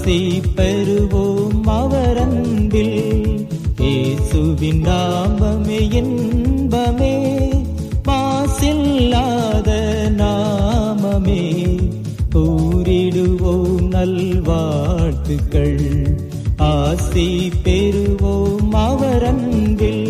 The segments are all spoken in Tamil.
ஆசி பெறுவோம் அவர் அன்பில். இயேசுவின் நாமமே இன்பமே, மாசில்லாத நாமமே, கூறிடுவோம் நல்வாழ்த்துக்கள். ஆசி பெறுவோம் அவர் அன்பில்.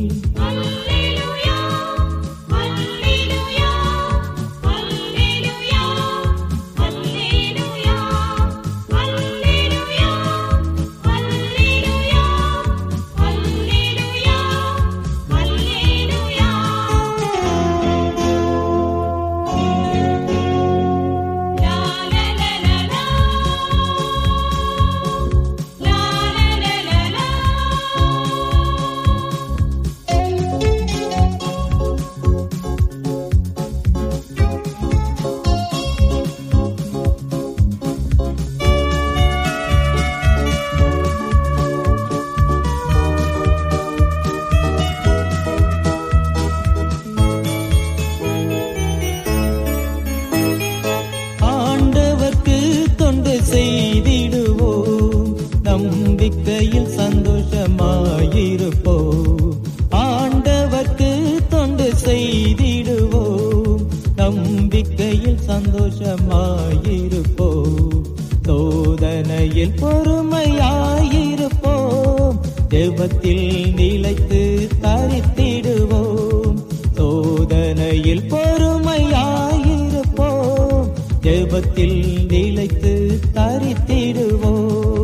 செய்திடுவோம், நம்பிக்கையில் சந்தோஷமாயிருப்போம். ஆண்டவர்க்கு தொண்டு செய்திடுவோம், நம்பிக்கையில் சந்தோஷமாயிருப்போம். சோதனையில் பொறுமையாயிருப்போம், ஜெபத்தில் நிலைத்து தரித்திடுவோம். சோதனையில் பொறுமையாயிருப்போம், ஜெபத்தில் நிலைத்து தரித்திடுவோம்.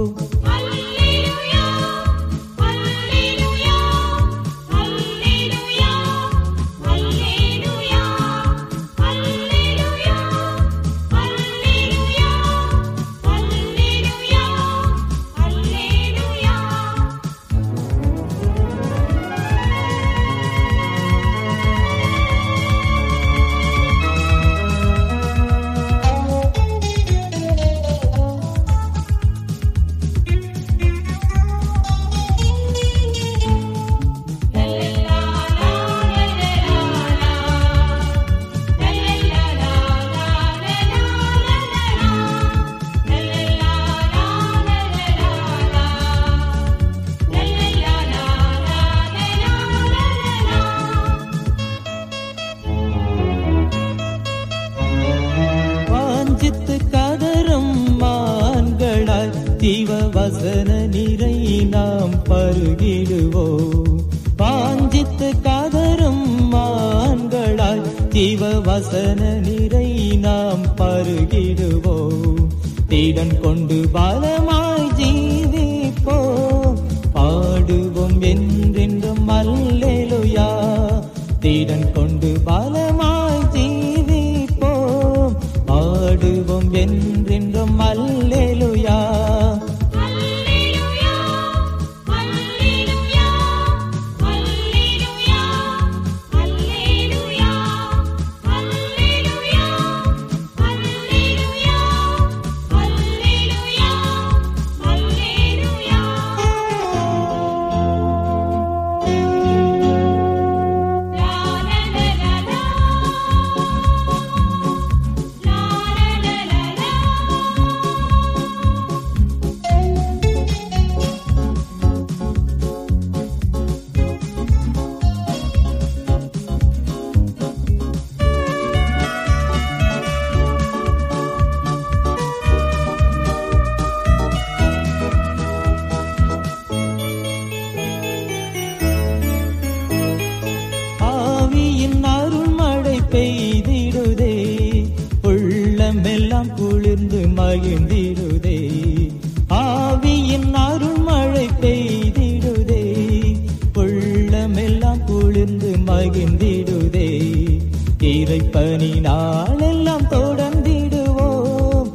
கதரும் மான்களாய் ஜீவ வசன நீரை நாம் பருகிடுவோம். வாஞ்சித்து கதரும் மான்களாய் ஜீவ வசன நீரை நாம் பருகிடுவோம். திடன் கொண்டு பலமாய் ஜீவிப்போம், பாடுவோம் என்றென்றும் அல்லேலூயா. திடன் கொண்டு பலமாய் ஜீவிப்போம், பாடுவோம் என்றென்றும் அல்லேலூயா. பெய்திடுதே, உள்ளமெல்லாம் குளிர்ந்து மகிழ்ந்திடுதே. ஆவியின் அருள்மழை பெய்திடுதே, உள்ளமெல்லாம் குளிர்ந்து மகிழ்ந்திடுதே. இறைப்பனி நாளெல்லாம் தொடர்ந்திடுவோம்,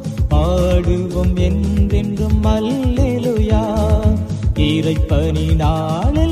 பாடுவோம் என்றென்றும் அல்லேலூயா. இறைப்பனி நாளெல்லாம்